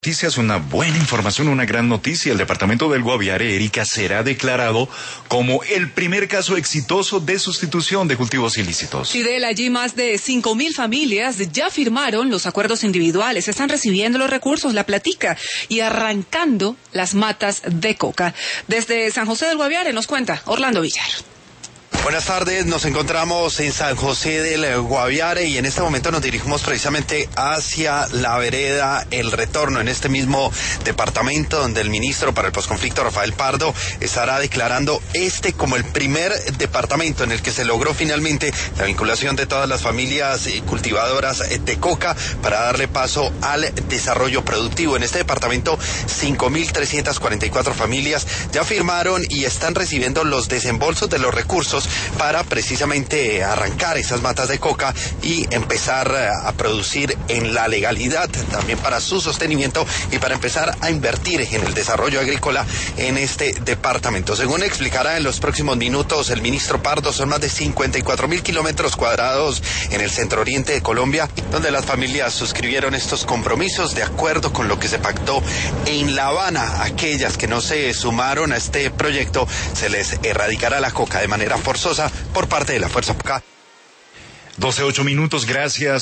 Noticias, una buena información, una gran noticia. El departamento del Guaviare, Erika, será declarado como el primer caso exitoso de sustitución de cultivos ilícitos. Fidel, allí más de 5.000 familias ya firmaron los acuerdos individuales, están recibiendo los recursos, la platica y arrancando las matas de coca. Desde San José del Guaviare nos cuenta Orlando Villar. Buenas tardes, nos encontramos en San José del Guaviare y en este momento nos dirigimos precisamente hacia la vereda El Retorno, en este mismo departamento donde el ministro para el posconflicto, Rafael Pardo, estará declarando como el primer departamento en el que se logró finalmente la vinculación de todas las familias cultivadoras de coca para darle paso al desarrollo productivo. En este departamento, 5.344 familias ya firmaron y están recibiendo los desembolsos de los recursos para precisamente arrancar esas matas de coca y empezar a producir en la legalidad, también para su sostenimiento y para empezar a invertir en el desarrollo agrícola en este departamento. Según explicará en los próximos minutos el ministro Pardo, son más de 54.000 kilómetros cuadrados en el centro oriente de Colombia, donde las familias suscribieron estos compromisos de acuerdo con lo que se pactó en La Habana. Aquellas que no se sumaron a este proyecto, se les erradicará la coca de manera forzosa por parte de la Fuerza Pública. 12:08, gracias.